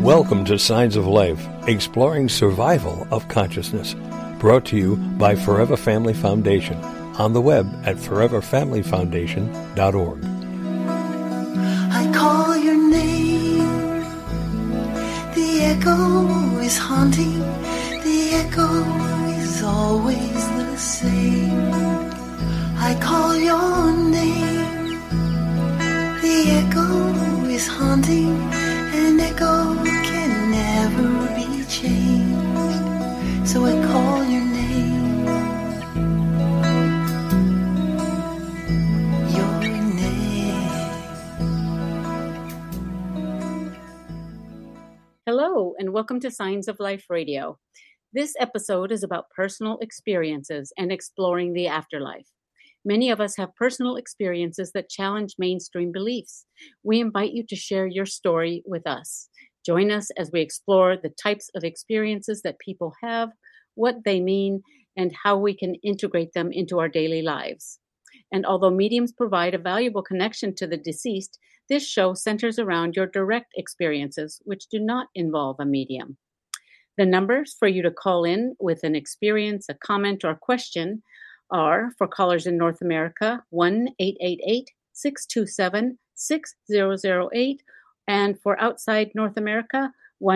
Welcome to Signs of Life, exploring survival of consciousness. Brought to you by Forever Family Foundation. On the web at foreverfamilyfoundation.org. I call your name. The echo is haunting. The echo is always the same. I call your name. The echo is haunting. An echo can never be changed. So I call your name. Your name. Hello, and welcome to Signs of Life Radio. This episode is about personal experiences and exploring the afterlife. Many of us have personal experiences that challenge mainstream beliefs. We invite you to share your story with us. Join us as we explore the types of experiences that people have, what they mean, and how we can integrate them into our daily lives. And although mediums provide a valuable connection to the deceased, this show centers around your direct experiences, which do not involve a medium. The numbers for you to call in with an experience, a comment, or question are, for callers in North America, 1-888-627-6008, and for outside North America,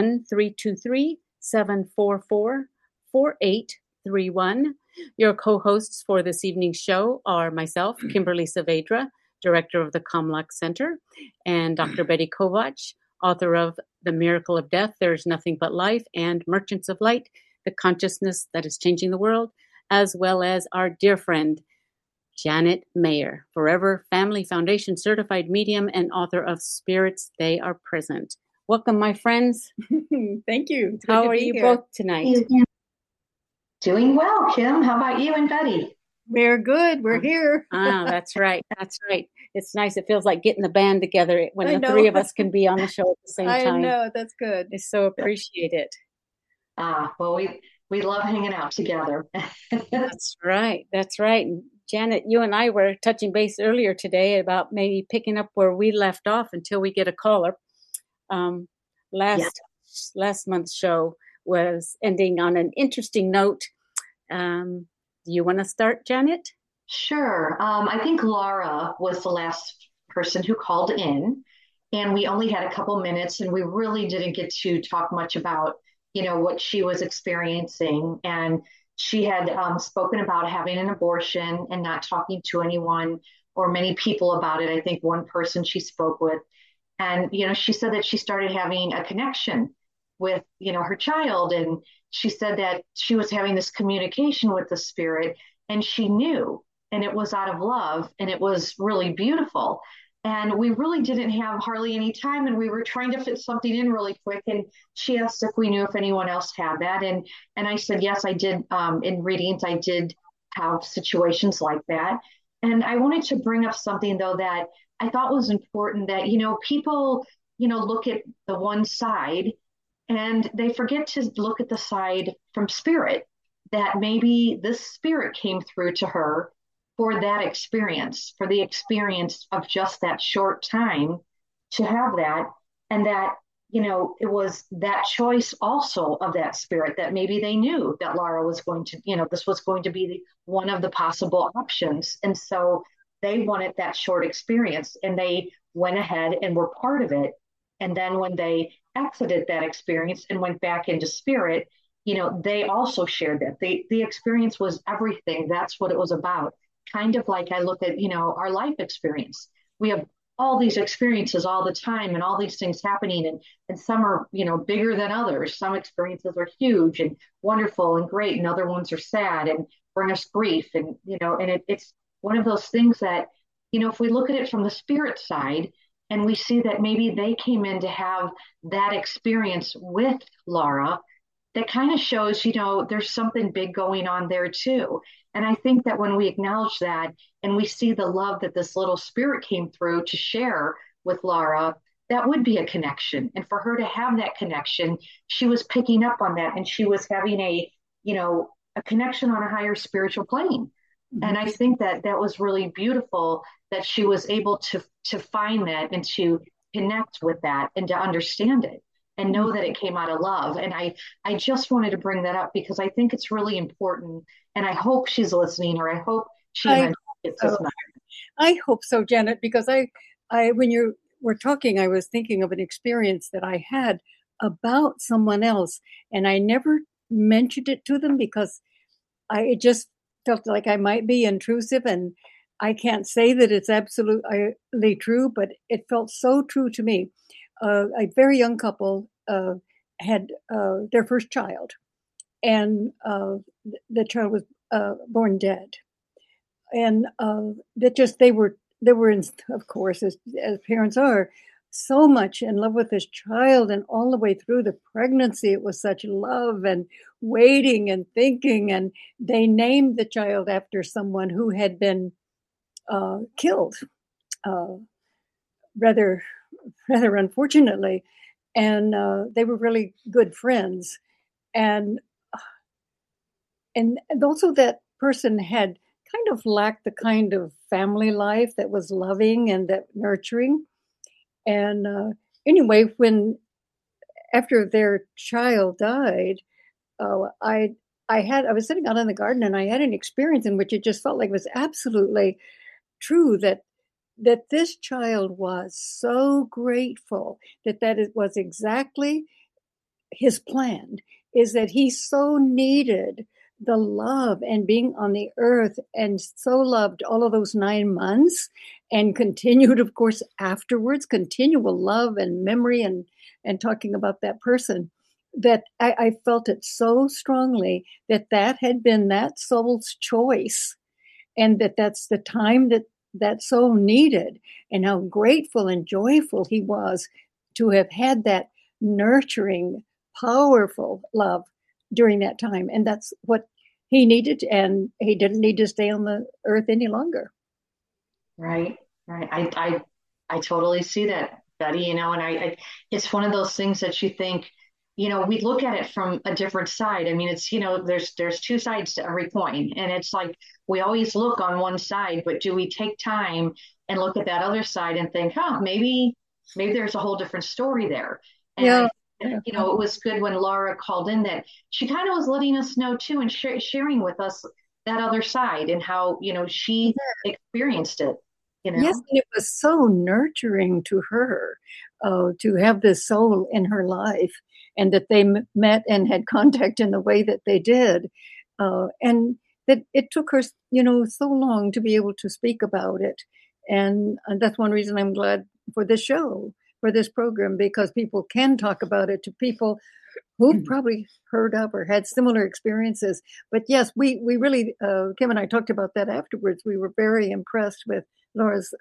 1-323-744-4831. Your co-hosts for this evening's show are myself, Kimberly Saavedra, Director of the Comlock Center, and Dr. Betty Kovach, author of The Miracle of Death, There's Nothing But Life, and Merchants of Light, The Consciousness That Is Changing the World, as well as our dear friend, Janet Mayer, Forever Family Foundation certified medium and author of Spirits, They Are Present. Welcome, my friends. Thank you. How are you both tonight? Doing well, Kim. How about you and Betty? We're good. We're here. That's right. That's right. It's nice. It feels like getting the band together when the three of us can be on the show at the same time. I know. That's good. I so appreciate it. Well, we love hanging out together. That's right. That's right. And Janet, you and I were touching base earlier today about maybe picking up where we left off until we get a caller. Last month's show was ending on an interesting note. Do you want to start, Janet? Sure. I think Laura was the last person who called in, and we only had a couple minutes, and we really didn't get to talk much about what she was experiencing. And she had spoken about having an abortion and not talking to anyone or many people about it. I think one person she spoke with. And, she said that she started having a connection with, her child. And she said that she was having this communication with the spirit, and she knew, and it was out of love, and it was really beautiful. And we really didn't have hardly any time, and we were trying to fit something in really quick. And she asked if we knew if anyone else had that. And I said, yes, I did. In readings, I did have situations like that. And I wanted to bring up something, though, that I thought was important, that, people, look at the one side and they forget to look at the side from spirit, that maybe this spirit came through to her for that experience, for the experience of just that short time to have that. And that, it was that choice also of that spirit, that maybe they knew that Laura was going to, this was going to be one of the possible options. And so they wanted that short experience, and they went ahead and were part of it. And then when they exited that experience and went back into spirit, they also shared that. The experience was everything. That's what it was about. Kind of like I look at, our life experience. We have all these experiences all the time, and all these things happening, and some are, bigger than others. Some experiences are huge and wonderful and great, and other ones are sad and bring us grief. And, it's one of those things that, if we look at it from the spirit side, and we see that maybe they came in to have that experience with Laura, that kind of shows, there's something big going on there too. And I think that when we acknowledge that, and we see the love that this little spirit came through to share with Laura, that would be a connection. And for her to have that connection, she was picking up on that, and she was having a connection on a higher spiritual plane. Mm-hmm. And I think that was really beautiful, that she was able to find that and to connect with that and to understand it. and know that it came out of love. And I just wanted to bring that up because I think it's really important. And I hope she's listening, or I hope she I eventually gets this so. message. I hope so, Janet, because when you were talking, I was thinking of an experience that I had about someone else, and I never mentioned it to them because it just felt like I might be intrusive, and I can't say that it's absolutely true, but it felt so true to me. A very young couple had their first child, and the child was born dead. And that just they were in, of course, as parents are, so much in love with this child, and all the way through the pregnancy it was such love and waiting and thinking, and they named the child after someone who had been killed rather unfortunately, and they were really good friends, and also that person had kind of lacked the kind of family life that was loving and that nurturing. And anyway, after their child died, I was sitting out in the garden, and I had an experience in which it just felt like it was absolutely true that this child was so grateful that it was exactly his plan, is that he so needed the love and being on the earth, and so loved all of those 9 months, and continued, of course, afterwards, continual love and memory and talking about that person, that I felt it so strongly that had been that soul's choice, and that's the time that soul needed, and how grateful and joyful he was to have had that nurturing, powerful love during that time. And that's what he needed, and he didn't need to stay on the earth any longer. Right. I totally see that, Betty, and I it's one of those things that you think, we look at it from a different side. I mean, it's, there's two sides to every coin, and it's like we always look on one side, but do we take time and look at that other side and think, maybe there's a whole different story there. And Yeah. it was good when Laura called in, that she kind of was letting us know too, and sharing with us that other side, and how, she experienced it. Yes, and it was so nurturing to her to have this soul in her life, and that they met and had contact in the way that they did, and that it took her, so long to be able to speak about it. And that's one reason I'm glad for this show, for this program, because people can talk about it to people who've probably heard of or had similar experiences. But yes, we really, Kim and I talked about that afterwards. We were very impressed with Laura's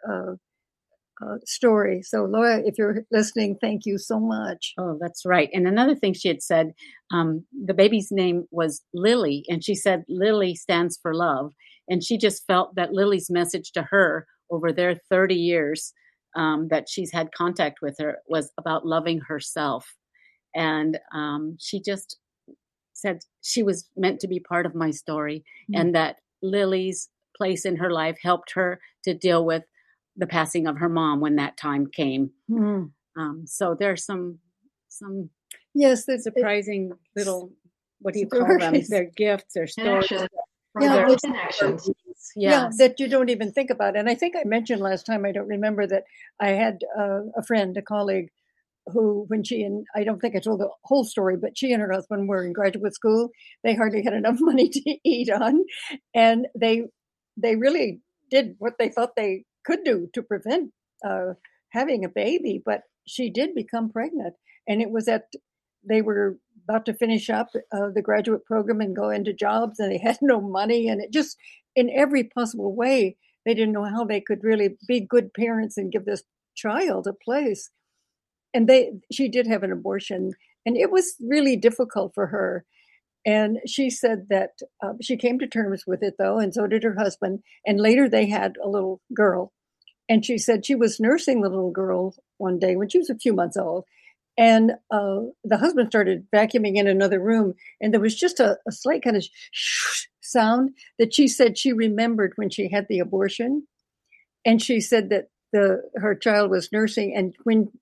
story. So Laura, if you're listening, thank you so much. Oh, that's right. And another thing she had said, the baby's name was Lily, and she said Lily stands for love. And she just felt that Lily's message to her over their 30 years that she's had contact with her was about loving herself. And she just said she was meant to be part of my story, and that Lily's place in her life helped her to deal with the passing of her mom when that time came. So there's some yes, surprising little, what do you call them? Their gifts, their stories. Connections. Yeah, that you don't even think about. And I think I mentioned last time, I don't remember, that I had a friend, a colleague, who, when I don't think I told the whole story, but she and her husband were in graduate school. They hardly had enough money to eat on, and they really did what they thought they could do to prevent having a baby. But she did become pregnant, and it was they were about to finish up the graduate program and go into jobs, and they had no money, and it just, in every possible way, they didn't know how they could really be good parents and give this child a place. And she did have an abortion, and it was really difficult for her. And she said that she came to terms with it, though, and so did her husband. And later they had a little girl. And she said she was nursing the little girl one day when she was a few months old. And the husband started vacuuming in another room, and there was just a slight kind of sound that she said she remembered when she had the abortion. And she said that her child was nursing, and when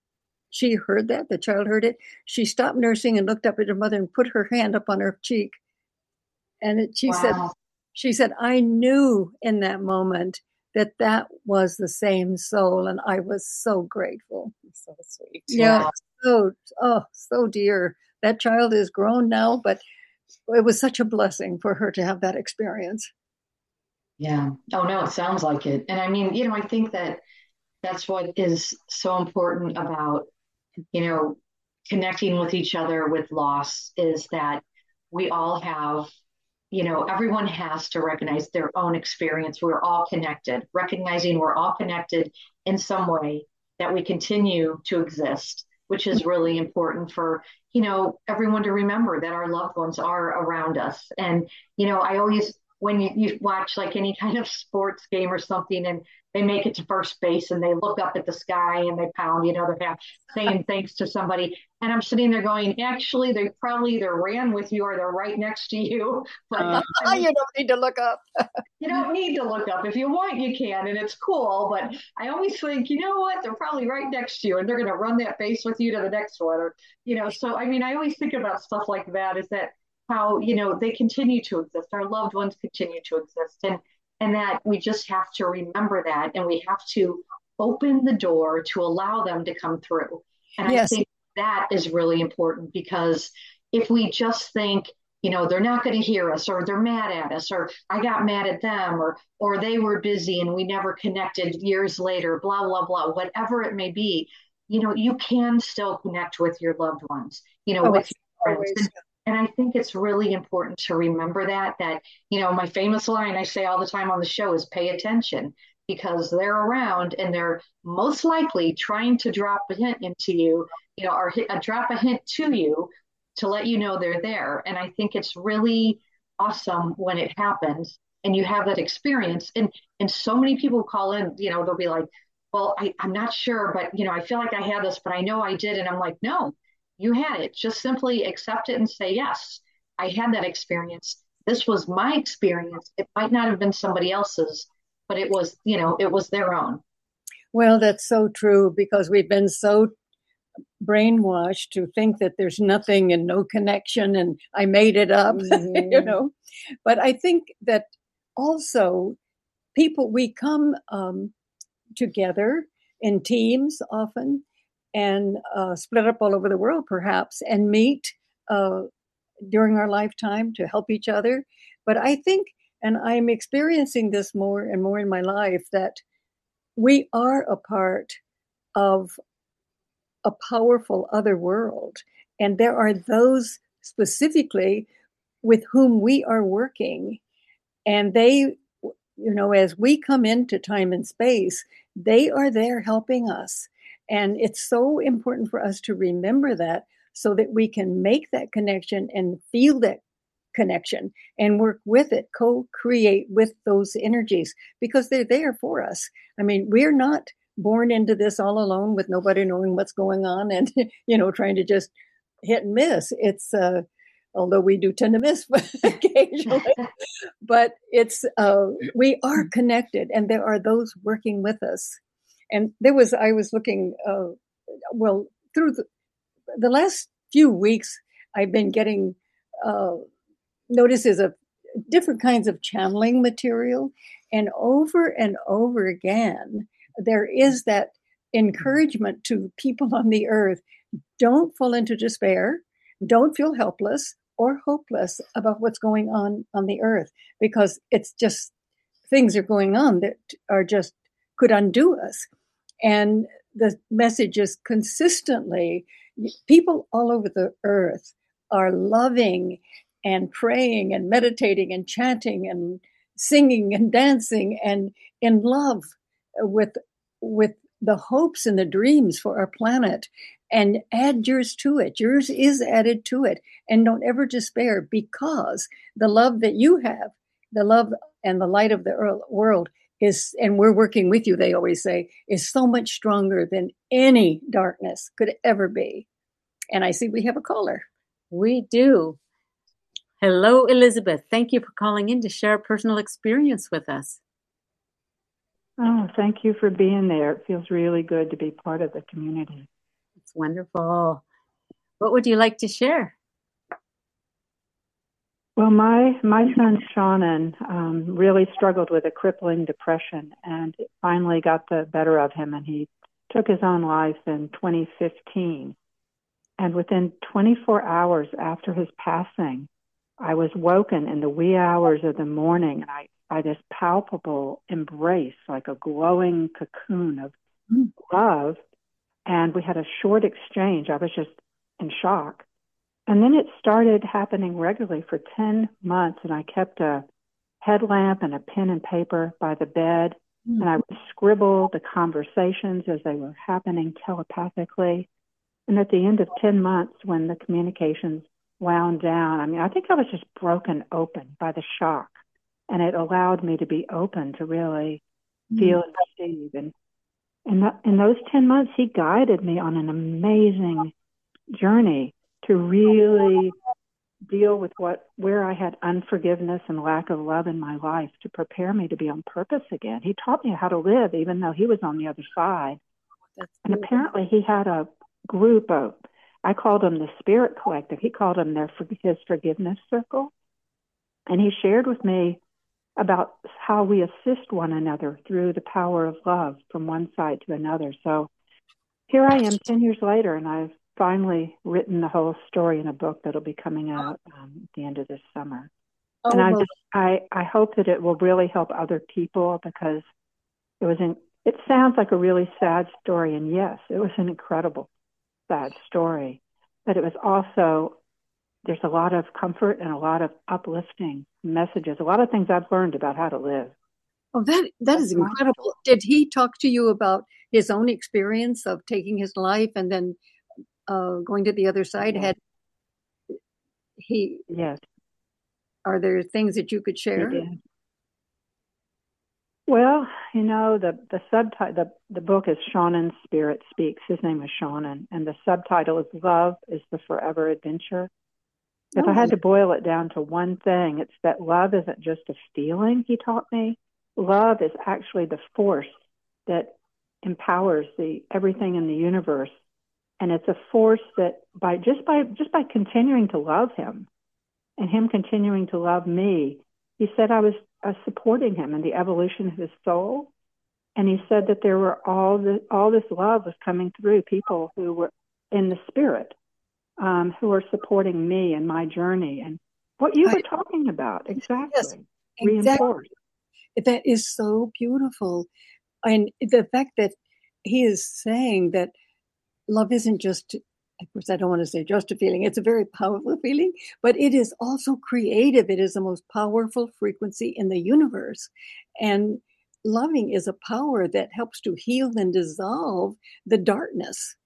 she heard that, the child heard it. She stopped nursing and looked up at her mother and put her hand up on her cheek. And Wow. she said, I knew in that moment that was the same soul. And I was so grateful. So sweet. Yeah. So dear. That child is grown now, but it was such a blessing for her to have that experience. Yeah. Oh, no, it sounds like it. And I mean, I think that that's what is so important about, connecting with each other with loss is that we all have, everyone has to recognize their own experience. We're all connected, recognizing we're all connected in some way, that we continue to exist, which is really important for, everyone to remember that our loved ones are around us. And, I always, when you watch like any kind of sports game or something and they make it to first base and they look up at the sky and they pound, they're saying thanks to somebody. And I'm sitting there going, actually, they probably either ran with you or they're right next to you. But you don't need to look up. You don't need to look up. If you want, you can, and it's cool. But I always think, you know what? They're probably right next to you, and they're going to run that base with you to the next one. Or, so I mean, I always think about stuff like that. Is that how they continue to exist? Our loved ones continue to exist, and that we just have to remember that, and we have to open the door to allow them to come through. And Yes. I think that is really important, because if we just think, they're not going to hear us, or they're mad at us, or I got mad at them, or they were busy and we never connected years later, blah, blah, blah, whatever it may be, you can still connect with your loved ones, with your friends. Always. And I think it's really important to remember that, my famous line I say all the time on the show is pay attention, because they're around and they're most likely trying to drop a hint into you, or drop a hint to you to let you know they're there. And I think it's really awesome when it happens and you have that experience. And so many people call in, they'll be like, well, I'm not sure, but I feel like I had this, but I know I did. And I'm like, no, you had it. Just simply accept it and say, yes, I had that experience. This was my experience. It might not have been somebody else's, but it was, it was their own. Well, that's so true, because we've been so brainwashed to think that there's nothing and no connection and I made it up, Mm-hmm. But I think that also we come together in teams often, and split up all over the world perhaps, and meet during our lifetime to help each other. But I think, and I'm experiencing this more and more in my life, that we are a part of a powerful other world. And there are those specifically with whom we are working. And they, as we come into time and space, they are there helping us. And it's so important for us to remember that, so that we can make that connection and feel that connection and work with it, co-create with those energies, because they're there for us. I mean, we're not born into this all alone with nobody knowing what's going on and, trying to just hit and miss. It's, although we do tend to miss occasionally, but it's, we are connected, and there are those working with us. And I was looking, through the last few weeks, I've been getting notices of different kinds of channeling material. And over again, there is that encouragement to people on the earth. Don't fall into despair. Don't feel helpless or hopeless about what's going on the earth, because it's just things are going on that are just could undo us. And the message is consistently, people all over the earth are loving and praying and meditating and chanting and singing and dancing and in love with the hopes and the dreams for our planet. And add yours to it. Yours is added to it. And don't ever despair, because the love that you have, the love and the light of the world is, and we're working with you, they always say, is so much stronger than any darkness could ever be. And I see we have a caller. We do. Hello, Elizabeth. Thank you for calling in to share a personal experience with us. Oh, thank you for being there. It feels really good to be part of the community. It's wonderful. What would you like to share? Well, my son Shannon really struggled with a crippling depression, and it finally got the better of him, and he took his own life in 2015. And within 24 hours after his passing, I was woken in the wee hours of the morning, and by this palpable embrace, like a glowing cocoon of love. And we had a short exchange. I was just in shock. And then it started happening regularly for 10 months, and I kept a headlamp and a pen and paper by the bed, and I would scribble the conversations as they were happening telepathically. And at the end of 10 months, when the communications wound down, I mean, I think I was just broken open by the shock, and it allowed me to be open to really feel and receive. And in those 10 months, he guided me on an amazing journey to really deal with where I had unforgiveness and lack of love in my life, to prepare me to be on purpose again. He taught me how to live, even though he was on the other side. And apparently he had a group of, I called them the Spirit Collective. He called them his forgiveness circle. And he shared with me about how we assist one another through the power of love from one side to another. So here I am 10 years later, and I've finally written the whole story in a book that'll be coming out at the end of this summer. And I hope that it will really help other people, because it sounds like a really sad story, and yes, it was an incredible sad story, but it was also, there's a lot of comfort and a lot of uplifting messages, a lot of things I've learned about how to live. Oh, that is incredible. Did he talk to you about his own experience of taking his life and then going to the other side? Yes. Are there things that you could share? Well, the subtitle, the book is Shannon's Spirit Speaks. His name is Shannon, and the subtitle is Love is the Forever Adventure. If I had to boil it down to one thing, it's that love isn't just a feeling, he taught me. Love is actually the force that empowers everything in the universe. And it's a force that by continuing to love him and him continuing to love me, he said I was supporting him in the evolution of his soul. And he said that there were all this love was coming through people who were in the spirit, who are supporting me in my journey. And what you were talking about, exactly. Yes, reinforced. That is so beautiful. And the fact that he is saying that love isn't just, of course, I don't want to say just a feeling. It's a very powerful feeling, but it is also creative. It is the most powerful frequency in the universe. And loving is a power that helps to heal and dissolve the darkness.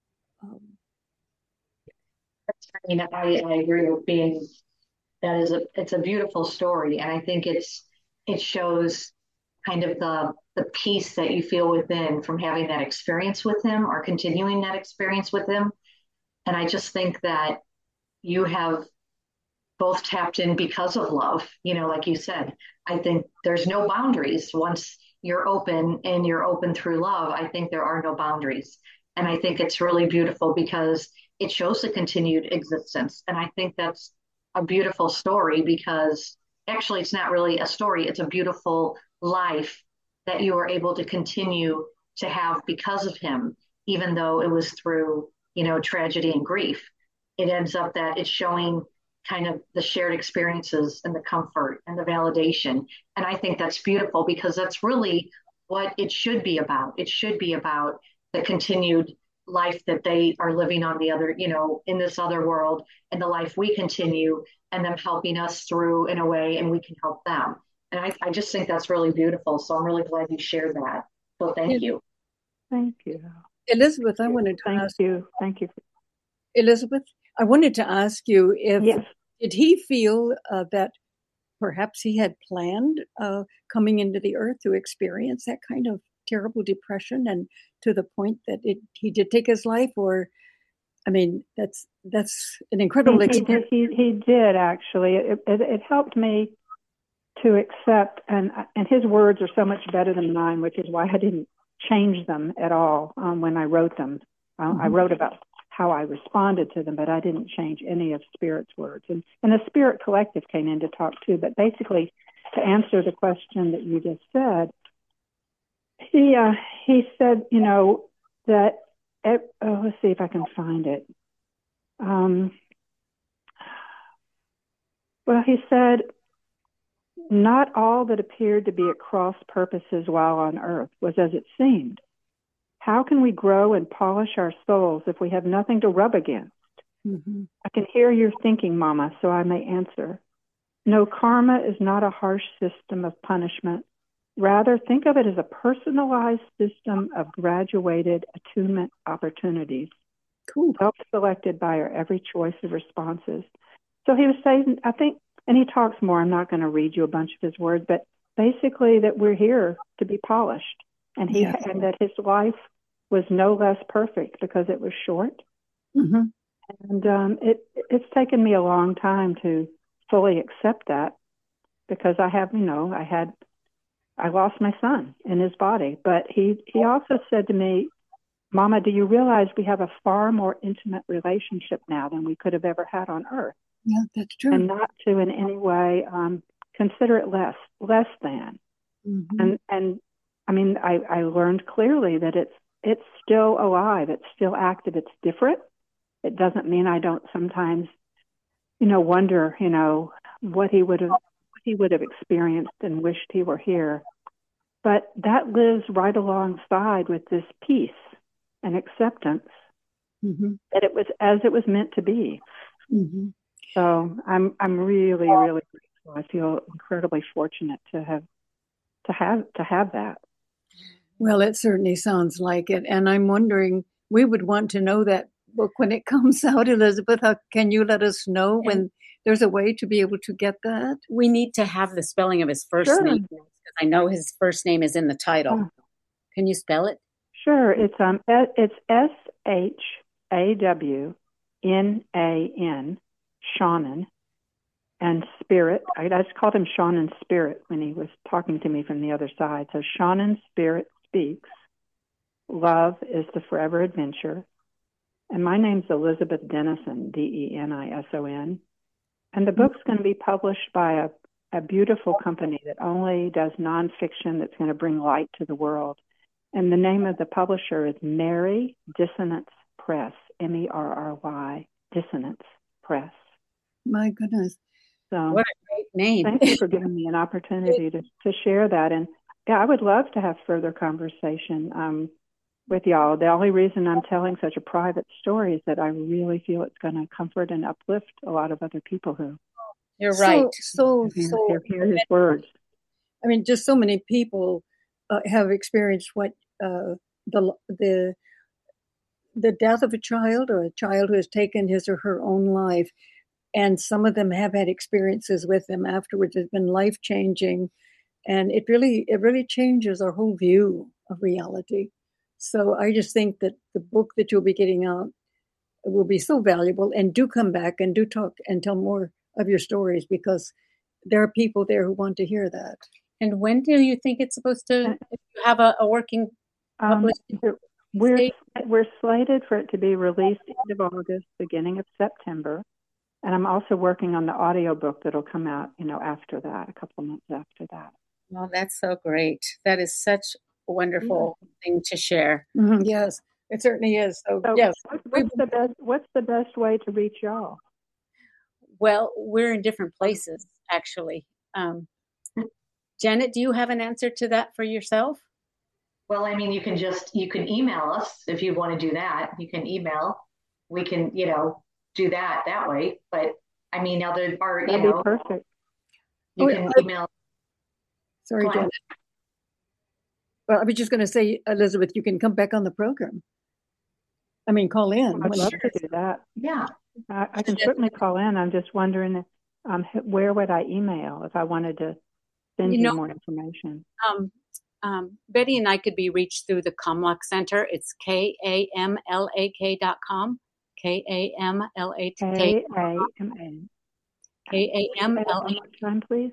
I agree with it's a beautiful story. And I think it shows kind of the peace that you feel within from having that experience with him or continuing that experience with him. And I just think that you have both tapped in because of love, like you said. I think there's no boundaries. Once you're open and you're open through love, I think there are no boundaries. And I think it's really beautiful because it shows the continued existence. And I think that's a beautiful story, because actually it's not really a story. It's a beautiful life that you were able to continue to have because of him, even though it was through, tragedy and grief. It ends up that it's showing kind of the shared experiences and the comfort and the validation. And I think that's beautiful, because that's really what it should be about. It should be about the continued life that they are living on the other, in this other world, and the life we continue, and them helping us through in a way, and we can help them. And I just think that's really beautiful. So I'm really glad you shared that. So thank you. Thank you. Elizabeth, I wanted to ask you. Thank you. Elizabeth, I wanted to ask you if, yes. Did he feel that perhaps he had planned coming into the earth to experience that kind of terrible depression, and to the point that he did take his life? Or, I mean, that's an incredible experience. He did, actually. It helped me to accept, and his words are so much better than mine, which is why I didn't change them at all when I wrote them. I wrote about how I responded to them, but I didn't change any of Spirit's words. And the Spirit Collective came in to talk too. But basically, to answer the question that you just said, he said, that, let's see if I can find it. Well, he said, not all that appeared to be at cross purposes while on earth was as it seemed. How can we grow and polish our souls if we have nothing to rub against? Mm-hmm. I can hear your thinking, Mama, so I may answer. No, karma is not a harsh system of punishment. Rather, think of it as a personalized system of graduated attunement opportunities, Cool. self-selected by our every choice of responses. So he was saying, I think, and he talks more, I'm not going to read you a bunch of his words, but basically that we're here to be polished. And and that his life was no less perfect because it was short. Mm-hmm. And it's taken me a long time to fully accept that, because I have, I lost my son in his body. But he also said to me, Mama, do you realize we have a far more intimate relationship now than we could have ever had on earth? Yeah, that's true. And not to in any way consider it less than. Mm-hmm. And I mean, I learned clearly that it's still alive, it's still active, it's different. It doesn't mean I don't sometimes, wonder, what he would have experienced and wished he were here. But that lives right alongside with this peace and acceptance Mm-hmm. that it was as it was meant to be. Mm-hmm. So I'm really, really grateful. I feel incredibly fortunate to have that. Well, it certainly sounds like it. And I'm wondering, we would want to know that book when it comes out, Elizabeth. Can you let us know when there's a way to be able to get that? We need to have the spelling of his first Sure. name, because I know his first name is in the title. Oh. Can you spell it? Sure. It's SHAWNAN, Shanan, and Spirit. I just called him Shanan Spirit when he was talking to me from the other side. So Shanan Spirit speaks. Love is the forever adventure. And my name's Elizabeth Denison, Denison. And the book's going to be published by a beautiful company that only does nonfiction that's going to bring light to the world. And the name of the publisher is Merry Dissonance Press, Merry Dissonance Press. My goodness. So What a great name. thank you for giving me an opportunity to share that. And yeah, I would love to have further conversation with y'all. The only reason I'm telling such a private story is that I really feel it's going to comfort and uplift a lot of other people who You're right. So hear his words. I mean, just so many people have experienced what the death of a child, or a child who has taken his or her own life, and some of them have had experiences with them afterwards. It's been life-changing, and it really changes our whole view of reality. So I just think that the book that you'll be getting out will be so valuable. And do come back and do talk and tell more of your stories, because there are people there who want to hear that. And when do you think it's supposed to have a working published? We're slated for it to be released end of August, beginning of September. And I'm also working on the audiobook that'll come out, after that, a couple of months after that. Well, that's so great. That is such a wonderful thing to share. Mm-hmm. Yes, it certainly is. So yes. What's the best way to reach y'all? Well, we're in different places, actually. Janet, do you have an answer to that for yourself? Well, I mean, you can email us if you want to do that. You can email. We can, do that way. But I mean, now there are, That'd be perfect. You can email. Sorry, Janet. Well, I was just going to say, Elizabeth, you can come back on the program. I mean, call in. I'd love to do that. Yeah. I can certainly call in. I'm just wondering, where would I email if I wanted to send you more information? Betty and I could be reached through the Kamlak Center. It's KAMLAK.com. KAMLAK. KAMLAK. Please.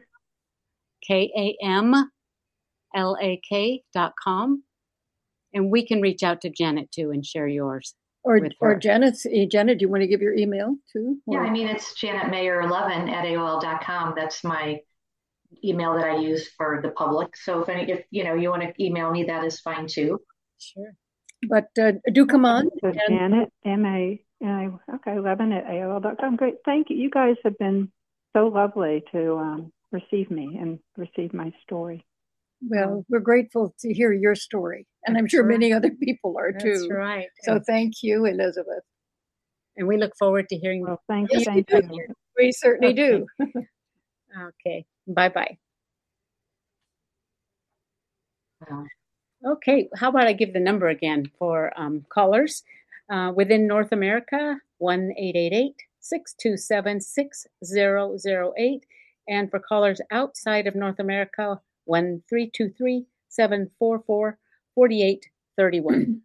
KAMLAK.com. And we can reach out to Janet too and share yours. Or Janet, do you want to give your email too? Yeah, I mean, it's janetmayer11@aol.com. That's my email that I use for the public. So if you want to email me, that is fine too. Sure. But do come on. So Janet, M-A-11@AOL.com. Great. Thank you. You guys have been so lovely to receive me and receive my story. Well, we're grateful to hear your story. And I'm sure many other people are too. That's right. So thank you, Elizabeth. And we look forward to hearing. Well, thank you. We certainly do. Okay. Bye-bye. Okay. How about I give the number again for callers within North America, 1-888-627-6008. And for callers outside of North America, 1-323-744-4831.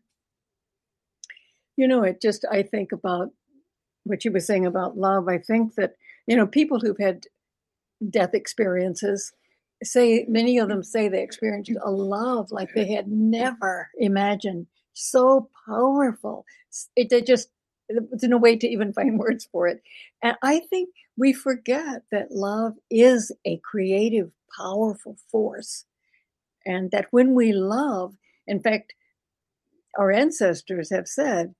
I think about what you were saying about love. I think that, people who've had death experiences many of them say they experienced a love like they had never imagined. So powerful. There's no way to even find words for it. And I think we forget that love is a creative, powerful force. And that when we love, in fact, our ancestors have said,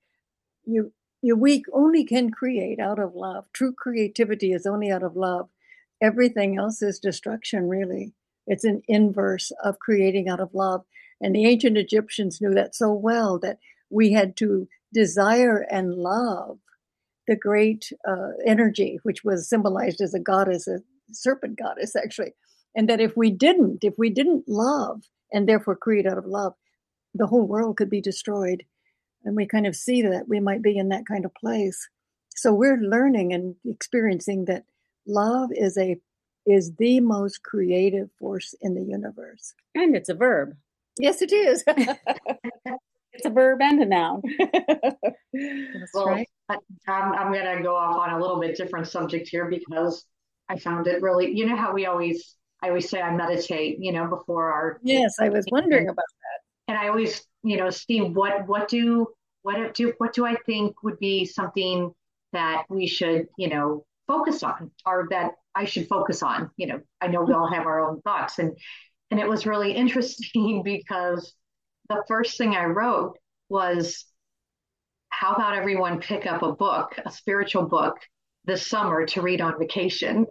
we only can create out of love. True creativity is only out of love. Everything else is destruction, really. It's an inverse of creating out of love. And the ancient Egyptians knew that so well, that we had to desire and love the great energy, which was symbolized as a goddess, a serpent goddess, actually. And that if we didn't love and therefore create out of love, the whole world could be destroyed. And we kind of see that we might be in that kind of place. So we're learning and experiencing that love is the most creative force in the universe. And it's a verb. Yes, it is. It's a verb and a noun. That's right. I'm going to go off on a little bit different subject here because I found it really, how I always say I meditate, before our. Yes, I was wondering about that. And I always, Steve, what do I think would be something that we should, focus on, or that I should focus on? I know we all have our own thoughts, and it was really interesting because the first thing I wrote was, how about everyone pick up a book, a spiritual book, this summer to read on vacation?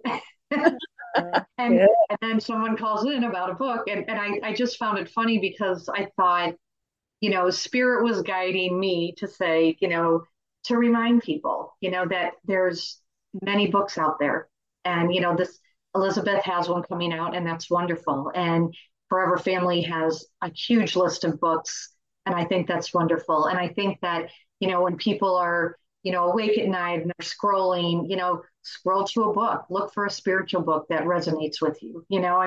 And then someone calls in about a book, and I just found it funny because I thought, Spirit was guiding me to say, to remind people, that there's many books out there, and this Elizabeth has one coming out, and that's wonderful. And Forever Family has a huge list of books, and I think that's wonderful. And I think that when people are awake at night and they're scrolling, scroll to a book, look for a spiritual book that resonates with you.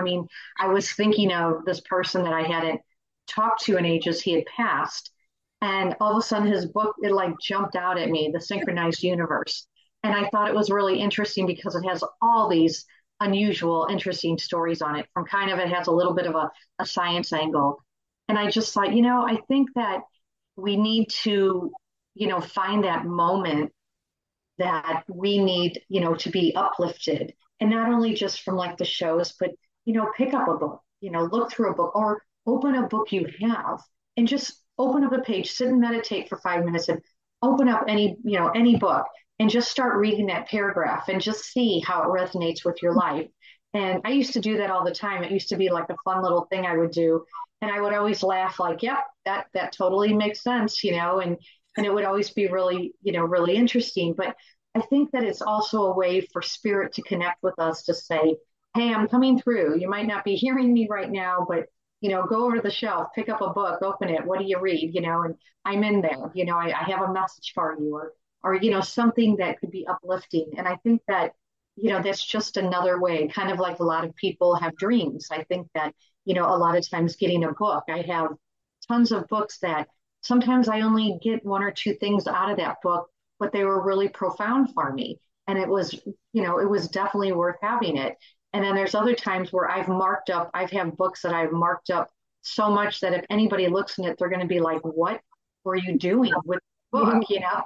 I was thinking of this person that I hadn't talked to in ages. He had passed, and all of a sudden his book, it like jumped out at me, The Synchronized Universe. And I thought it was really interesting because it has all these unusual, interesting stories on it. From it has a little bit of a science angle. And I just thought, I think that we need to, find that moment that we need, to be uplifted. And not only just from like the shows, but, pick up a book, look through a book, or open a book you have and just open up a page, sit and meditate for 5 minutes and open up any book and just start reading that paragraph and just see how it resonates with your life. And I used to do that all the time. It used to be like a fun little thing I would do. And I would always laugh like, yep, that totally makes sense, and it would always be really, really interesting. But I think that it's also a way for Spirit to connect with us to say, hey, I'm coming through. You might not be hearing me right now, but, go over to the shelf, pick up a book, open it. What do you read? And I'm in there, I have a message for you, or something that could be uplifting. And I think that, that's just another way, kind of like a lot of people have dreams. I think that, a lot of times getting a book, I have tons of books that sometimes I only get one or two things out of that book, but they were really profound for me. And it was, it was definitely worth having it. And then there's other times where I've had books that I've marked up so much that if anybody looks in it, they're going to be like, what were you doing with book,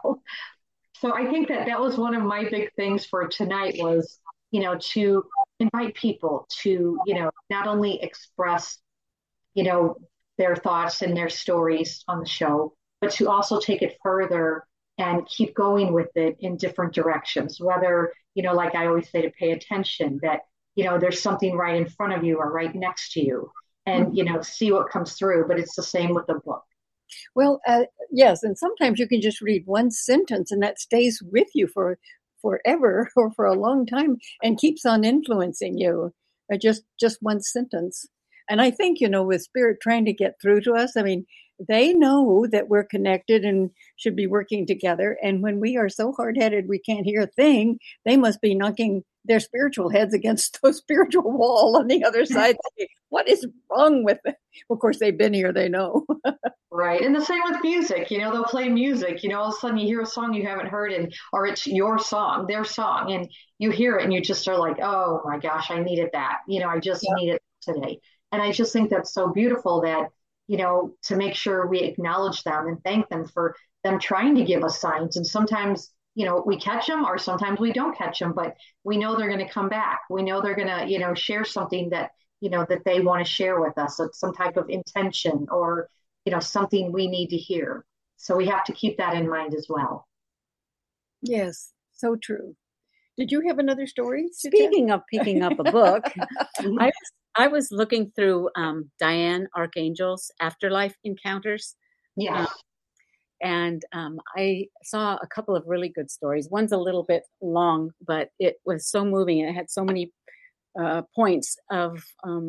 So I think that was one of my big things for tonight was, to invite people to, not only express, you know, their thoughts and their stories on the show, but to also take it further and keep going with it in different directions. Whether, like I always say, to pay attention that, there's something right in front of you or right next to you and, see what comes through. But it's the same with the book. Well, yes, and sometimes you can just read one sentence and that stays with you for forever or for a long time and keeps on influencing you. Just one sentence. And I think, with Spirit trying to get through to us, I mean, they know that we're connected and should be working together. And when we are so hard-headed we can't hear a thing, they must be knocking their spiritual heads against the spiritual wall on the other side. What is wrong with it? Of course, they've been here, they know. Right. And the same with music. They'll play music. All of a sudden you hear a song you haven't heard, or it's your song, their song, and you hear it and you just are like, oh my gosh, I needed that. I just need it today. And I just think that's so beautiful that, to make sure we acknowledge them and thank them for them trying to give us signs. And sometimes, we catch them or sometimes we don't catch them, but we know they're going to come back. We know they're going to, share something that, that they want to share with us. It's some type of intention or, something we need to hear. So we have to keep that in mind as well. Yes, so true. Did you have another story? Speaking of picking up a book, I was looking through Diane Archangel's Afterlife Encounters. Yeah. And I saw a couple of really good stories. One's a little bit long, but it was so moving. It had so many points of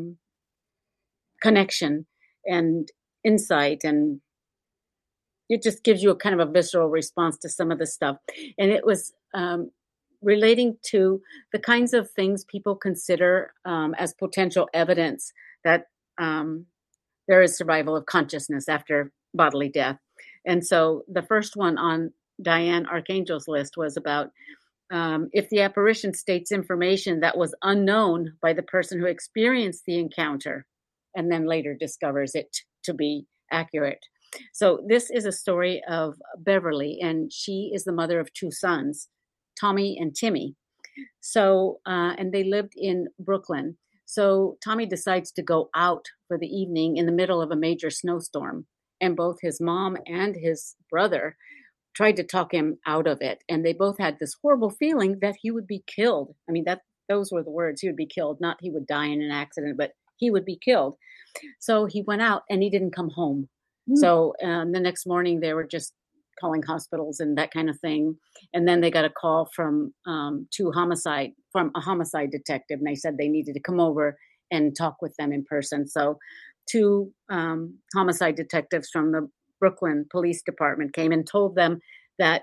connection and insight, and it just gives you a kind of a visceral response to some of the stuff. And it was relating to the kinds of things people consider as potential evidence that there is survival of consciousness after bodily death. And so the first one on Diane Archangel's list was about if the apparition states information that was unknown by the person who experienced the encounter and then later discovers it to be accurate. So this is a story of Beverly, and she is the mother of two sons, Tommy and Timmy. So, and they lived in Brooklyn. So Tommy decides to go out for the evening in the middle of a major snowstorm. And both his mom and his brother tried to talk him out of it. And they both had this horrible feeling that he would be killed. I mean, those were the words, he would be killed, not he would die in an accident, but he would be killed. So he went out and he didn't come home. So the next morning they were just calling hospitals and that kind of thing. And then they got a call from a homicide detective. And they said they needed to come over and talk with them in person. So two homicide detectives from the Brooklyn Police Department came and told them that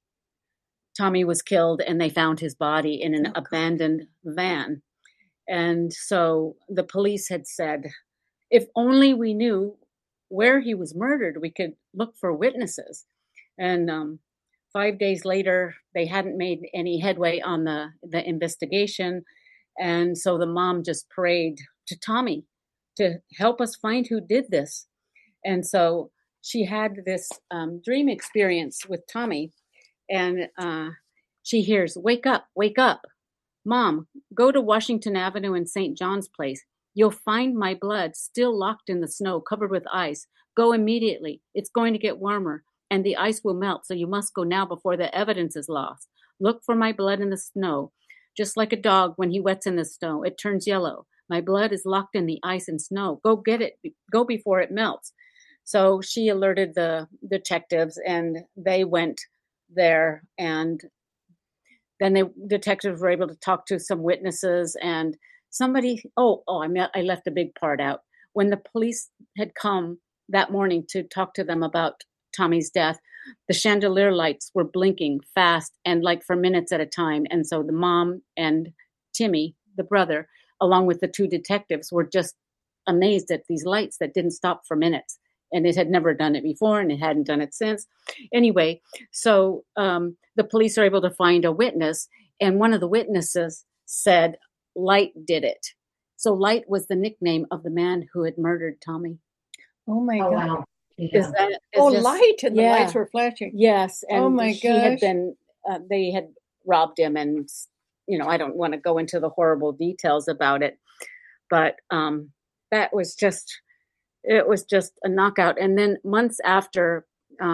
Tommy was killed and they found his body in an abandoned van. And so the police had said, if only we knew where he was murdered, we could look for witnesses. And 5 days later, they hadn't made any headway on the investigation. And so the mom just prayed to Tommy to help us find who did this. And so she had this dream experience with Tommy. And she hears, wake up, Mom, go to Washington Avenue and St. John's Place. You'll find my blood still locked in the snow, covered with ice. Go immediately. It's going to get warmer, and the ice will melt, so you must go now before the evidence is lost. Look for my blood in the snow. Just like a dog, when he wets in the snow, it turns yellow. My blood is locked in the ice and snow. Go get it. Go before it melts. So she alerted the detectives, and they went there, and then the detectives were able to talk to some witnesses, and somebody, I left a big part out. When the police had come that morning to talk to them about Tommy's death, the chandelier lights were blinking fast and like for minutes at a time. And so the mom and Timmy, the brother, along with the two detectives, were just amazed at these lights that didn't stop for minutes. And it had never done it before, and it hadn't done it since. Anyway, so the police are able to find a witness, and one of the witnesses said, Light did it. So Light was the nickname of the man who had murdered Tommy. Oh my God. Wow. Is that is Oh, this- light, and the yeah. lights were flashing. Yes, and Oh, my he had gosh. been. They had robbed him, and I don't want to go into the horrible details about it, but that was just. It was just a knockout. And then months after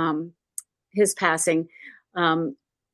his passing, the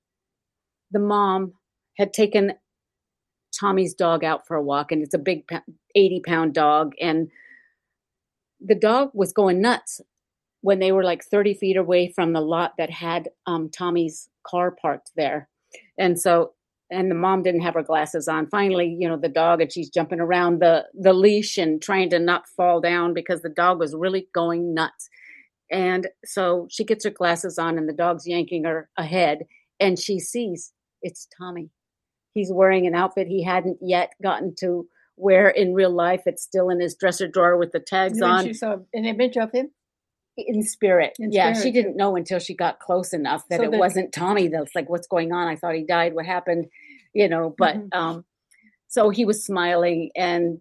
mom had taken Tommy's dog out for a walk, and it's a big 80-pound dog, and the dog was going nuts when they were like 30 feet away from the lot that had Tommy's car parked there. And the mom didn't have her glasses on. Finally, the dog, and she's jumping around the leash and trying to not fall down because the dog was really going nuts. And so she gets her glasses on, and the dog's yanking her ahead, and she sees it's Tommy. He's wearing an outfit he hadn't yet gotten to wear in real life. It's still in his dresser drawer with the tags And on. she saw an image of him. In spirit. In Yeah, spirit. she didn't know until she got close enough that So it that- wasn't Tommy. That's like, what's going on? I thought he died. What happened? But so he was smiling, and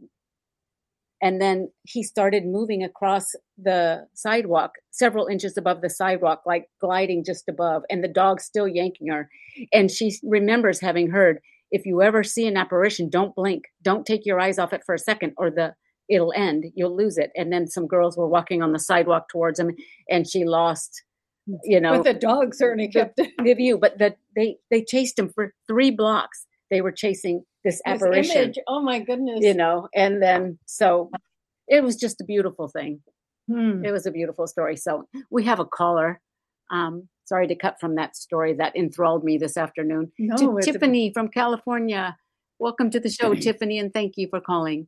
then he started moving across the sidewalk several inches above the sidewalk, like gliding just above, and the dog's still yanking her. And she remembers having heard, if you ever see an apparition, don't blink. Don't take your eyes off it for a second, or it'll end. You'll lose it. And then some girls were walking on the sidewalk towards him, and she lost, But the dog certainly kept it. the view. But they chased him for 3 blocks. They were chasing this apparition, image. Oh my goodness. and then so it was just a beautiful thing. Hmm. It was a beautiful story. So we have a caller. Sorry to cut from that story that enthralled me this afternoon. No, To it's Tiffany from California. Welcome to the show, Tiffany, and thank you for calling.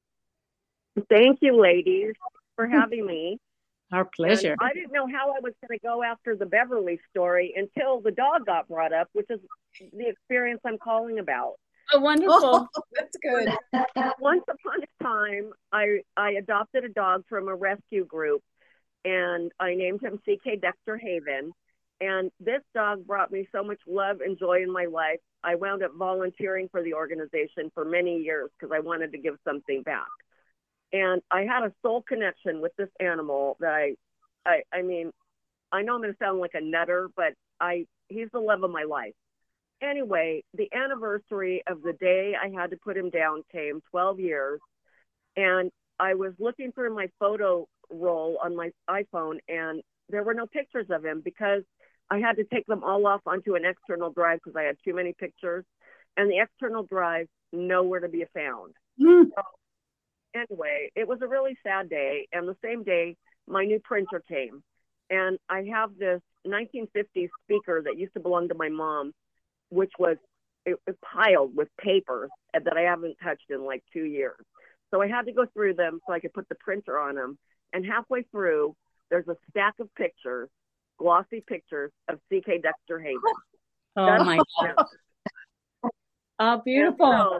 Thank you, ladies, for having me. Our pleasure. And I didn't know how I was going to go after the Beverly story until the dog got brought up, which is the experience I'm calling about. Oh, wonderful. Oh, that's good. Once upon a time, I adopted a dog from a rescue group, and I named him C.K. Dexter Haven. And this dog brought me so much love and joy in my life. I wound up volunteering for the organization for many years because I wanted to give something back. And I had a soul connection with this animal that I mean, I know I'm going to sound like a nutter, but he's the love of my life. Anyway, the anniversary of the day I had to put him down came, 12 years. And I was looking through my photo roll on my iPhone, and there were no pictures of him because I had to take them all off onto an external drive because I had too many pictures. And the external drive, nowhere to be found. Mm. So, anyway, it was a really sad day. And the same day, my new printer came. And I have this 1950s speaker that used to belong to my mom, which was piled with papers that I haven't touched in like 2 years. So I had to go through them so I could put the printer on them. And halfway through, there's a stack of pictures, glossy pictures of C.K. Dexter Haven. Oh, my God. Oh, beautiful.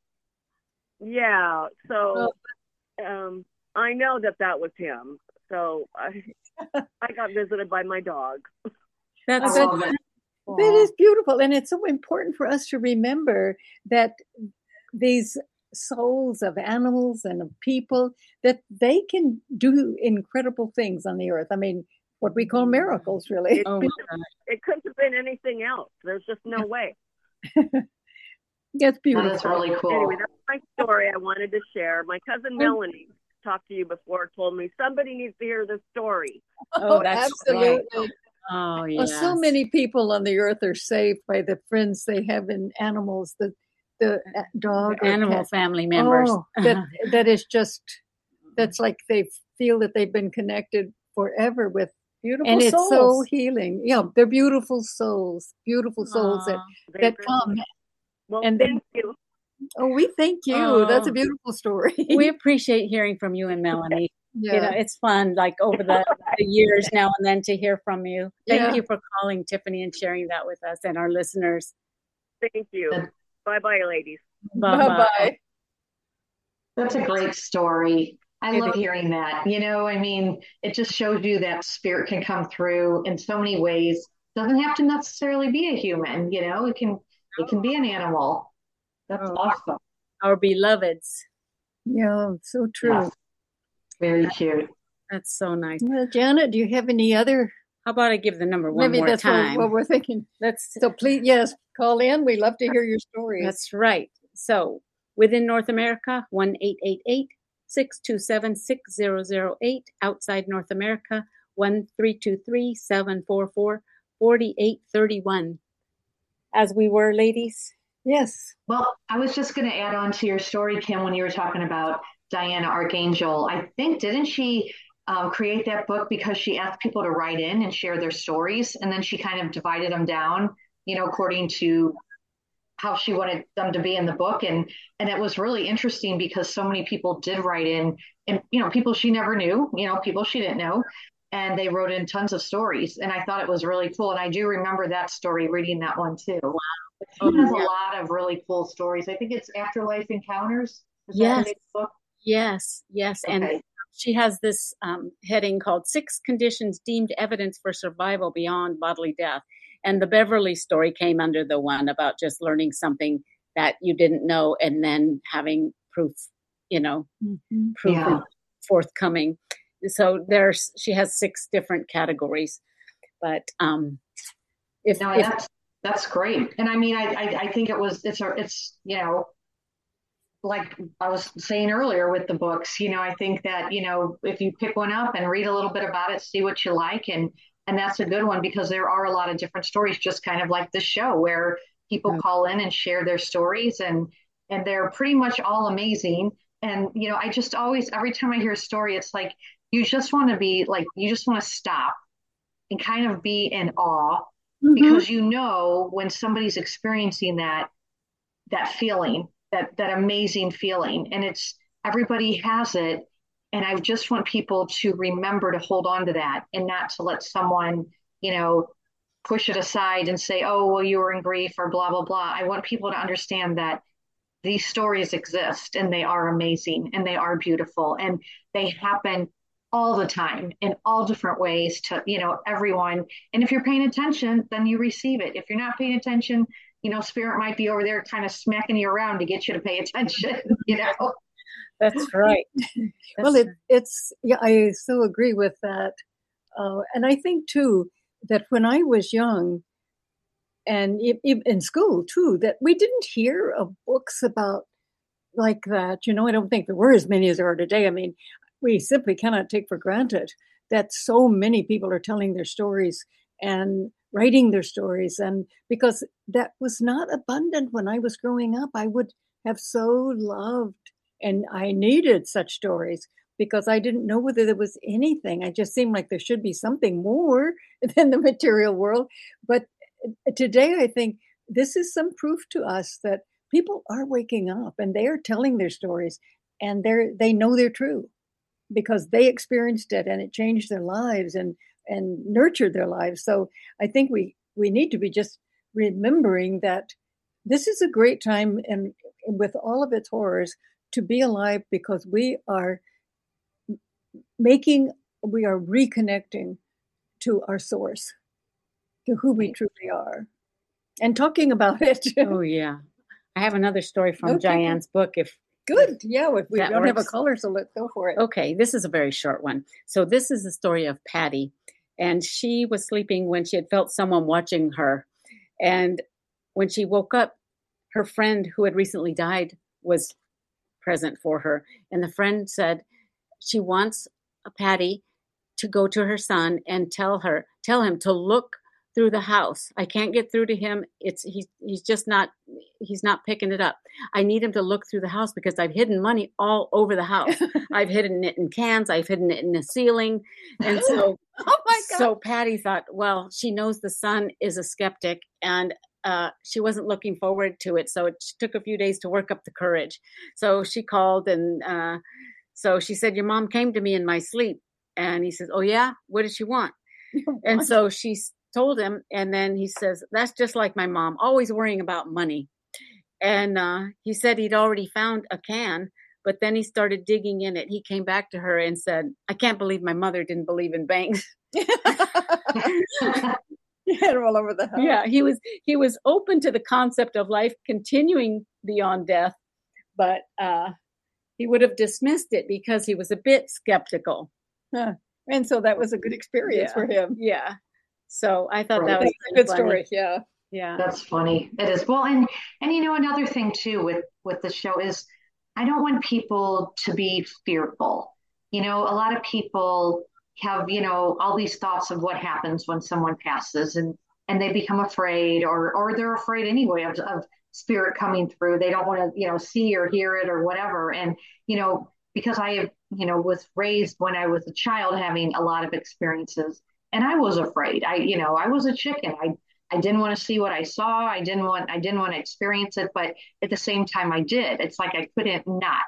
So I know that was him. So I got visited by my dog. That's That is beautiful. And it's so important for us to remember that these souls of animals and of people, that they can do incredible things on the earth. I mean, what we call miracles, really. It couldn't have been anything else. There's just no way. That's beautiful. That's really cool. Anyway, that's my story I wanted to share. My cousin Melanie talked to you before, told me somebody needs to hear this story. Oh, that's absolutely. right. Oh, Well, yes. so many people on the earth are saved by the friends they have in animals, the dog, or Animal cat. family members. Oh, that is just, that's like they feel that they've been connected forever with, Beautiful and souls. it's so healing. Yeah, they're beautiful souls that They come. Well, and thank you. Oh, we thank you. That's a beautiful story. We appreciate hearing from you and Melanie. Yeah. It's fun, like over the years now and then, to hear from you. Thank Yeah. you for calling, Tiffany, and sharing that with us and our listeners. Thank you. Bye-bye, ladies. Bye-bye. Bye-bye. That's a great story. I It love is. hearing that. I mean, it just shows you that spirit can come through in so many ways. Doesn't have to necessarily be a human, it can be an animal. That's awesome. Our beloveds. Yeah, so true. Yes. Very cute. That's so nice. Well, Janet, do you have any other? How about I give the number one Maybe more that's time? what we're thinking. Let's. So please, yes, call in. We love to hear your stories. That's right. So within North America, 1-888-627-6008. Outside North America, 1-323-744-4831. As we were, ladies. Yes. Well, I was just going to add on to your story, Kim, when you were talking about Diana Archangel. I think, didn't she create that book because she asked people to write in and share their stories, and then she kind of divided them down, according to how she wanted them to be in the book, and it was really interesting because so many people did write in, and people she never knew, people she didn't know, and they wrote in tons of stories, and I thought it was really cool, and I do remember that story, reading that one too. Wow. She has a lot of really cool stories. I think it's Afterlife Encounters. Yes. Yes. Okay. And she has this heading called 6 Conditions Deemed Evidence for Survival Beyond Bodily Death. And the Beverly story came under the one about just learning something that you didn't know and then having proof, proof forthcoming. So she has 6 different categories. But that's great. And I mean, I think it's like I was saying earlier with the books, I think that, if you pick one up and read a little bit about it, see what you like. And that's a good one because there are a lot of different stories, just kind of like this show where people call in and share their stories and they're pretty much all amazing. And, I just always, every time I hear a story, it's like, you just want to stop and kind of be in awe because when somebody's experiencing that feeling, that amazing feeling, and it's everybody has it. And I just want people to remember to hold on to that and not to let someone, push it aside and say, oh, well, you were in grief or blah, blah, blah. I want people to understand that these stories exist and they are amazing and they are beautiful and they happen all the time in all different ways to, everyone. And if you're paying attention, then you receive it. If you're not paying attention, spirit might be over there kind of smacking you around to get you to pay attention, That's right. It's I so agree with that. And I think too, that when I was young and in school too, that we didn't hear of books about like that. I don't think there were as many as there are today. I mean, we simply cannot take for granted that so many people are telling their stories and writing their stories. And because that was not abundant when I was growing up, I would have so loved and I needed such stories because I didn't know whether there was anything. I just seemed like there should be something more than the material world. But today, I think this is some proof to us that people are waking up and they are telling their stories and they know they're true because they experienced it and it changed their lives and nurtured their lives. So I think we need to be just remembering that this is a great time and with all of its horrors to be alive because we are reconnecting to our source, to who we truly are, and talking about it. Oh, yeah. I have another story from Diane's book. Good. Yeah, we don't have a caller, so let's go for it. Okay, this is a very short one. So this is the story of Patty. And she was sleeping when she had felt someone watching her. And when she woke up, her friend who had recently died was present for her. And the friend said she wants Patty to go to her son and tell him to look through the house. I can't get through to him. He's not picking it up. I need him to look through the house because I've hidden money all over the house. I've hidden it in cans. I've hidden it in the ceiling. And so, oh my God. So Patty thought, well, she knows the son is a skeptic and she wasn't looking forward to it. So it took a few days to work up the courage. So she called and so she said, your mom came to me in my sleep. And he says, oh yeah, what did she want? And so she told him, and then he says, that's just like my mom, always worrying about money. And he said he'd already found a can, but then he started digging in it. He came back to her and said, I can't believe my mother didn't believe in banks. He had him all over the house. Yeah, he was open to the concept of life continuing beyond death, but he would have dismissed it because he was a bit skeptical. And so that was a good experience for him. Yeah. So I thought Right. that was That's a good funny. story. Yeah. Yeah. That's funny. It is. Well, and another thing too with the show is I don't want people to be fearful. A lot of people have, all these thoughts of what happens when someone passes and they become afraid or they're afraid anyway of spirit coming through. They don't want to, see or hear it or whatever. And, because I, was raised when I was a child having a lot of experiences and I was afraid. I was a chicken. I didn't want to see what I saw. I didn't want to experience it, but at the same time I did. It's like I couldn't not,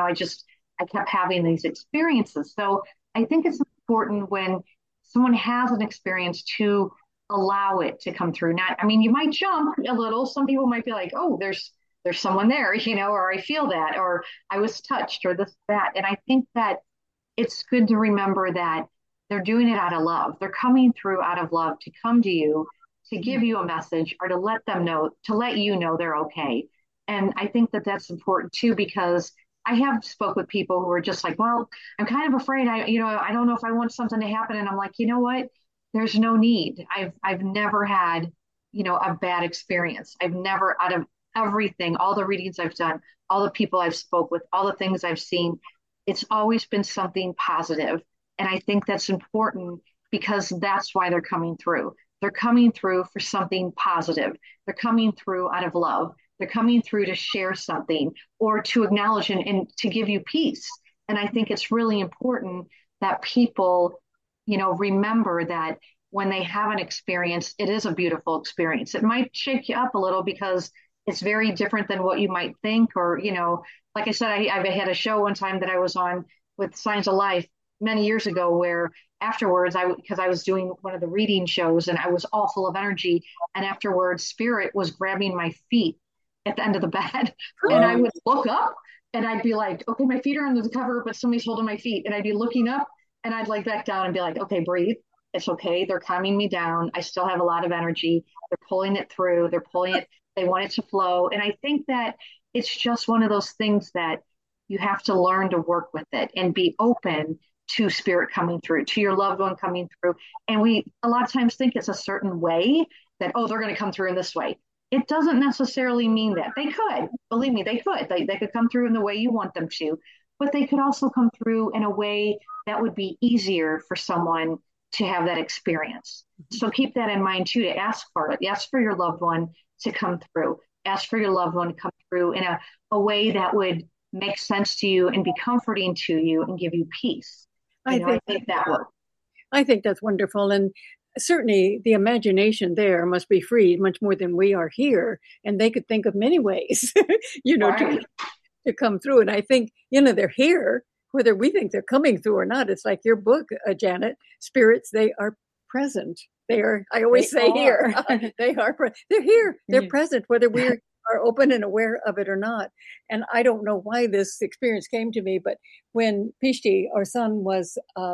I kept having these experiences. So I think it's important when someone has an experience to allow it to come through. You might jump a little. Some people might be like, oh, there's someone there, or I feel that, or I was touched or this, that. And I think that it's good to remember that they're doing it out of love. They're coming through out of love to come to you, to give you a message or to let them know, to let you know they're okay. And I think that that's important too, because I have spoke with people who are just like, well, I'm kind of afraid. I don't know if I want something to happen. And I'm like, you know what? There's no need. I've never had, a bad experience. I've never, out of everything, all the readings I've done, all the people I've spoke with, all the things I've seen, it's always been something positive. And I think that's important because that's why they're coming through. They're coming through for something positive. They're coming through out of love. They're coming through to share something or to acknowledge and to give you peace. And I think it's really important that people, remember that when they have an experience, it is a beautiful experience. It might shake you up a little because it's very different than what you might think. Or, like I said, I had a show one time that I was on with Signs of Life many years ago where afterwards, because I was doing one of the reading shows and I was all full of energy. And afterwards, spirit was grabbing my feet at the end of the bed. And I would look up and I'd be like, okay, my feet are under the cover, but somebody's holding my feet. And I'd be looking up and I'd like back down and be like, okay, breathe. It's okay. They're calming me down. I still have a lot of energy. They're pulling it through. They're pulling it. They want it to flow. And I think that it's just one of those things that you have to learn to work with it and be open to spirit coming through, to your loved one coming through. And we a lot of times think it's a certain way that, oh, they're going to come through in this way. It doesn't necessarily mean that. They could, believe me, they could. They could come through in the way you want them to, but they could also come through in a way that would be easier for someone to have that experience. So keep that in mind too, to ask for it. Ask for your loved one to come through. Ask for your loved one to come through in a way that would make sense to you and be comforting to you and give you peace. I think that works. I think that's wonderful. And certainly the imagination there must be free much more than we are here. And they could think of many ways, Right. to come through. And I think, they're here, whether we think they're coming through or not. It's like your book, Janet, spirits, they are present. They are, I always say here, they are, they're here, they're present, whether we are open and aware of it or not. And I don't know why this experience came to me, but when Pishti, our son, was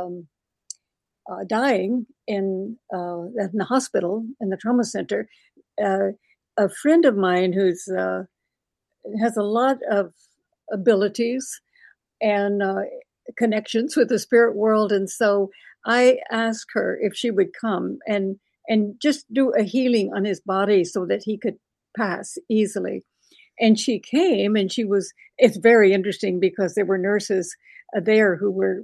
dying in the hospital, in the trauma center, a friend of mine who's has a lot of abilities and connections with the spirit world. And so I asked her if she would come and just do a healing on his body so that he could pass easily. And she came, and it's very interesting because there were nurses there who were,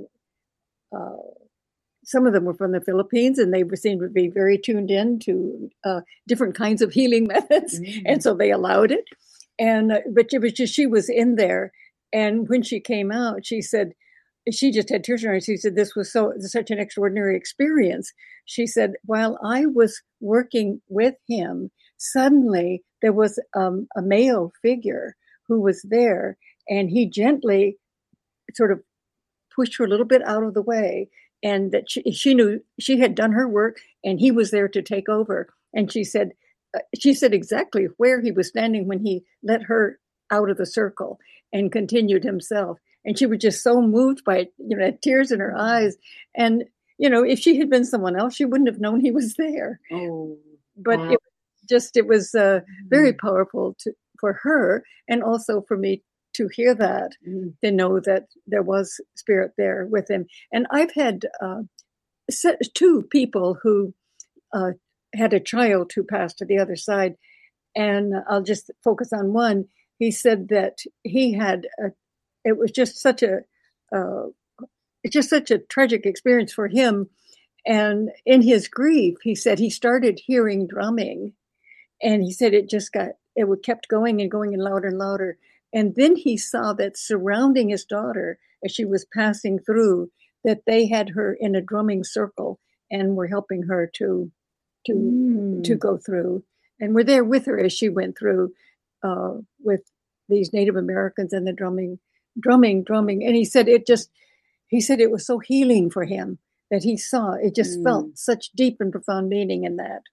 some of them were from the Philippines, and they seemed to be very tuned in to different kinds of healing methods. Mm-hmm. And so they allowed it. But it was just, she was in there. And when she came out, she said, she just had tears in her eyes. She said, this was such an extraordinary experience. She said, while I was working with him, suddenly there was a male figure who was there, and he gently sort of pushed her a little bit out of the way, and that she knew she had done her work and he was there to take over. And she said exactly where he was standing when he let her out of the circle and continued himself. And she was just so moved by it, had tears in her eyes. And, if she had been someone else, she wouldn't have known he was there. Oh, but wow. It was very powerful for her, and also for me to hear that, to know that there was spirit there with him. And I've had 2 people who had a child who passed to the other side, and I'll just focus on one. He said that he had it was just such a tragic experience for him. And in his grief, he said he started hearing drumming, and he said it kept going and going and louder. And then he saw that surrounding his daughter as she was passing through, that they had her in a drumming circle and were helping her to go through, and were there with her as she went through with these Native Americans and the drumming. And he said it was so healing for him that he saw it, just felt such deep and profound meaning in that.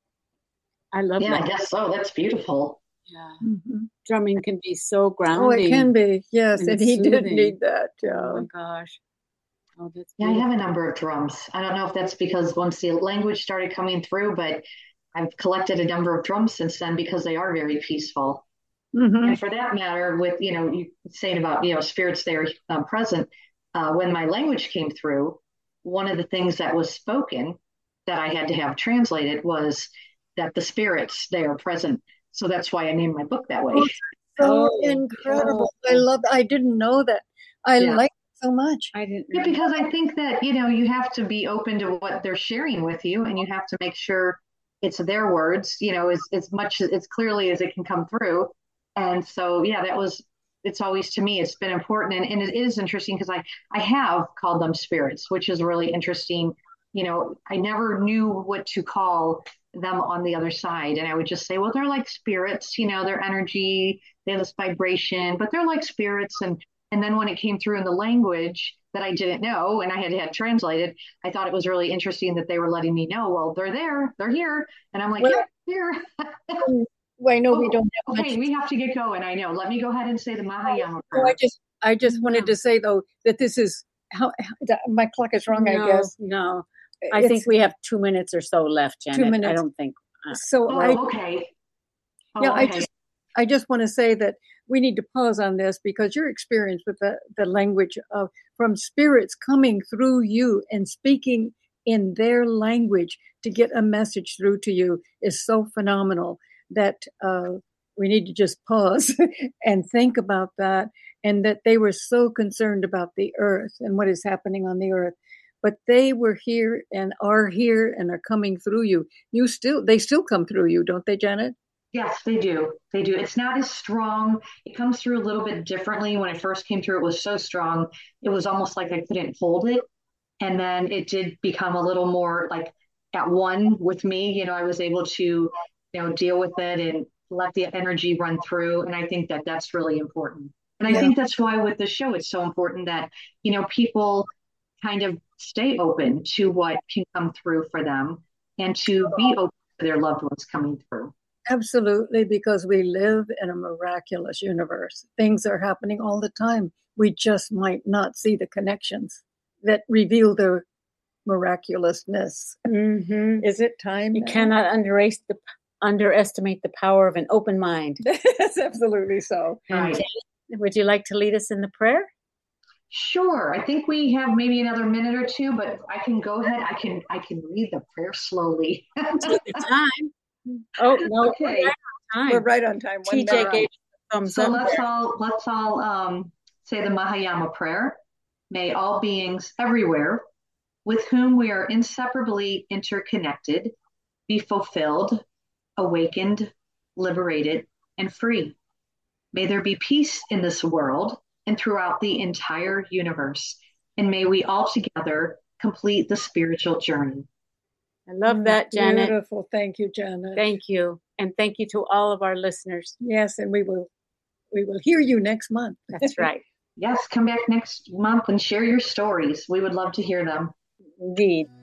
I love that. I guess so. That's beautiful. Yeah. Mm-hmm. Drumming can be so grounding. Oh, it can be. Yes. And he did need that. Oh my gosh. Oh, that's I have a number of drums. I don't know if that's because once the language started coming through, but I've collected a number of drums since then because they are very peaceful. Mm-hmm. And for that matter, with, you saying about, spirits there present, when my language came through, one of the things that was spoken that I had to have translated was that the spirits, they are present. So that's why I named my book that way. So incredible. I didn't know that. I like it so much. I didn't. Yeah, because I think that, you have to be open to what they're sharing with you, and you have to make sure it's their words, as much as clearly as it can come through. And so, it's always, to me, it's been important. And it is interesting because I have called them spirits, which is really interesting. I never knew what to call them on the other side. And I would just say, well, they're like spirits, their energy, they have this vibration, but they're like spirits. And then when it came through in the language that I didn't know and I had translated, I thought it was really interesting that they were letting me know, well, they're there, they're here. And I'm like, here. Well, I know we don't have much. We have to get going. I know. Let me go ahead and say the Mahayama prayer. I just wanted to say, though, that this is how my clock is wrong, I guess. No, I think we have 2 minutes or so left, Janet. 2 minutes. I don't think. Okay. I just want to say that we need to pause on this because your experience with the language from spirits coming through you and speaking in their language to get a message through to you is so phenomenal that we need to just pause and think about that, and that they were so concerned about the earth and what is happening on the earth. But they were here and are coming through you. They still come through you, don't they, Janet? Yes, they do. They do. It's not as strong. It comes through a little bit differently. When it first came through, it was so strong. It was almost like I couldn't hold it. And then it did become a little more like at one with me. I was able to, deal with it and let the energy run through. And I think that that's really important. And I think that's why with the show, it's so important that, people kind of stay open to what can come through for them and to be open to their loved ones coming through. Absolutely, because we live in a miraculous universe. Things are happening all the time. We just might not see the connections that reveal the miraculousness. Mm-hmm. Is it time? You cannot underestimate the power of an open mind. That's absolutely so. Right. Would you like to lead us in the prayer? Sure. I think we have maybe another minute or two, but I can go ahead. I can read the prayer slowly. Take your time. Oh no! Okay. We're right on time. TJ gave thumbs up. So let's all say the Mahayama prayer. May all beings everywhere, with whom we are inseparably interconnected, be fulfilled, awakened, liberated, and free. May there be peace in this world and throughout the entire universe. And may we all together complete the spiritual journey. I love that, Janet. Beautiful. Thank you, Janet. Thank you. And thank you to all of our listeners. Yes, and we will hear you next month. That's right. Yes, come back next month and share your stories. We would love to hear them. Indeed.